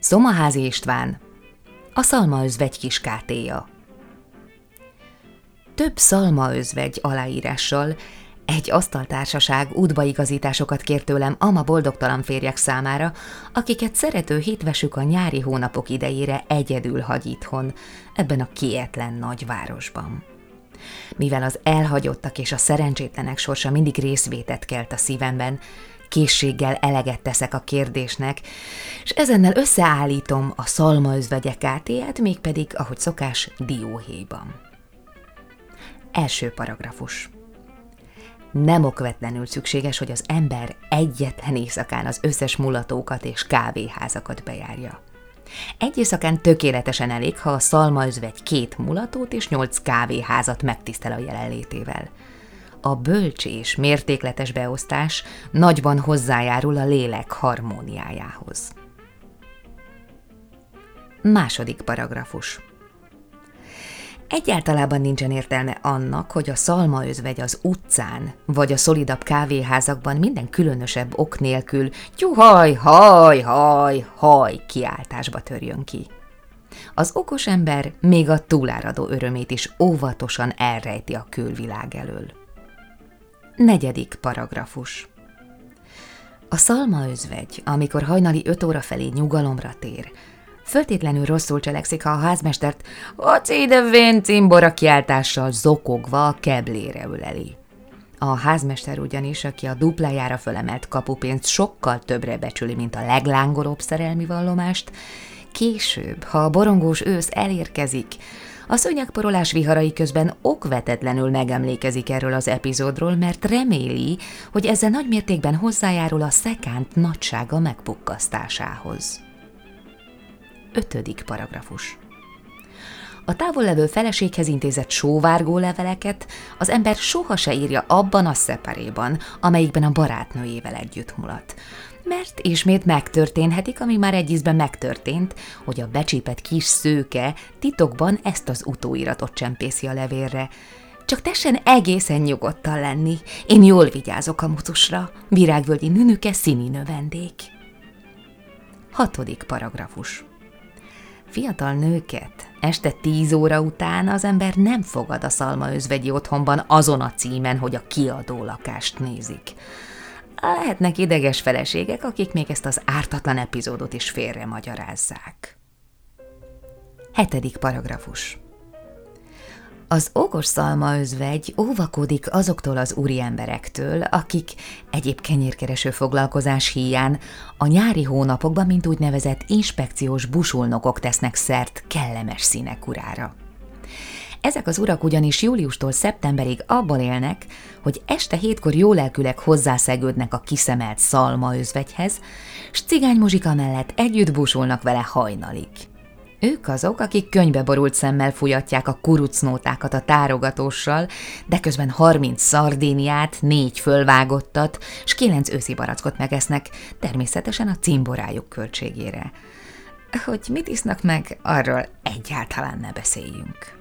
Szomaházi István, a szalmaözvegy kiskátéja. Több szalmaözvegy aláírással egy asztaltársaság útbaigazításokat kért tőlem ama boldogtalan férjek számára, akiket szerető hitvesük a nyári hónapok idejére egyedül hagy itthon, ebben a kietlen nagyvárosban. Mivel az elhagyottak és a szerencsétlenek sorsa mindig részvétet kelt a szívemben, készséggel eleget teszek a kérdésnek, és ezennel összeállítom a szalmaözvegyek KT-ját, mégpedig, ahogy szokás, dióhéjban. Első paragrafus. Nem okvetlenül szükséges, hogy az ember egyetlen éjszakán az összes mulatókat és kávéházakat bejárja. Egy éjszakán tökéletesen elég, ha a szalmaözvegy 2 mulatót és 8 kávéházat megtisztel a jelenlétével. A bölcs és mértékletes beosztás nagyban hozzájárul a lélek harmóniájához. Második paragrafus. Egyáltalában nincsen értelme annak, hogy a szalmaözvegy az utcán vagy a szolidabb kávéházakban minden különösebb ok nélkül tyuhaj, haj, haj, haj kiáltásba törjön ki. Az okos ember még a túláradó örömét is óvatosan elrejti a külvilág elől. Negyedik paragrafus. A szalmaözvegy, amikor hajnali 5 óra felé nyugalomra tér, föltétlenül rosszul cselekszik, ha a házmestert "Hoci ide vén" cimbora kiáltással zokogva a keblére öleli. A házmester ugyanis, aki a duplájára fölemelt kapupénzt sokkal többre becsüli, mint a leglángolóbb szerelmi vallomást, később, ha a borongós ősz elérkezik, a szőnyegporolás viharai közben okvetetlenül megemlékezik erről az epizódról, mert reméli, hogy ezzel nagymértékben hozzájárul a szekánt nagysága megpukkasztásához. 5. paragrafus. A távollevő feleséghez intézett sóvárgó leveleket az ember soha se írja abban a szeparéban, amelyikben a barátnőjével együtt mulat. Mert ismét megtörténhetik, ami már egy ízben megtörtént, hogy a becsípett kis szőke titokban ezt az utóiratot csempészi a levélre. Csak tessen egészen nyugodtan lenni, én jól vigyázok a mucusra, virágvölgyi nünüke színi növendék. 6. paragrafus. Fiatal nőket este 10 óra után az ember nem fogad a szalmaözvegyi otthonban azon a címen, hogy a kiadó lakást nézik. Lehetnek ideges feleségek, akik még ezt az ártatlan epizódot is félre magyarázzák. 7. paragrafus. Az okos szalmaözvegy óvakodik azoktól az úriemberektől, akik egyéb kenyérkereső foglalkozás híján a nyári hónapokban mint úgynevezett inspekciós busulnokok tesznek szert kellemes színekurára. Ezek az urak ugyanis júliustól szeptemberig abból élnek, hogy este 7-kor jólelkűleg hozzászegődnek a kiszemelt szalmaözvegyhez, s cigánymuzsika mellett együtt busulnak vele hajnalig. Ők azok, akik könyvbe borult szemmel fújatják a kurucnótákat a tárogatóssal, de közben 30 szardíniát, 4 fölvágottat, s 9 őszi barackot megesznek, természetesen a cimborájuk költségére. Hogy mit isznak meg, arról egyáltalán ne beszéljünk.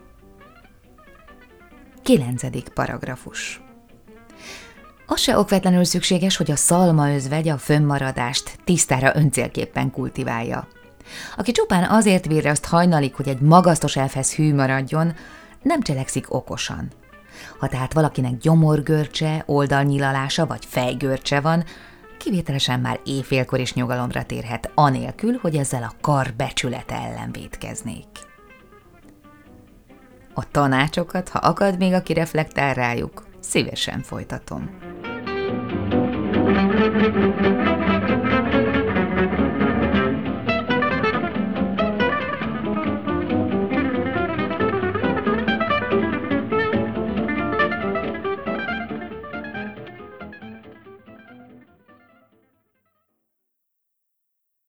9. paragrafus. Az se okvetlenül szükséges, hogy a szalmaözvegy a fönnmaradást tisztára öncélképpen kultiválja. Aki csupán azért virraszt hajnalig, hogy egy magasztos elfhez hű maradjon, nem cselekszik okosan. Ha tehát valakinek gyomorgörcse, oldalnyilalása vagy fejgörcse van, kivételesen már éjfélkor is nyugalomra térhet, anélkül, hogy ezzel a kar becsülete ellen vétkeznék. A tanácsokat, ha akad még, aki reflektál rájuk, szívesen folytatom.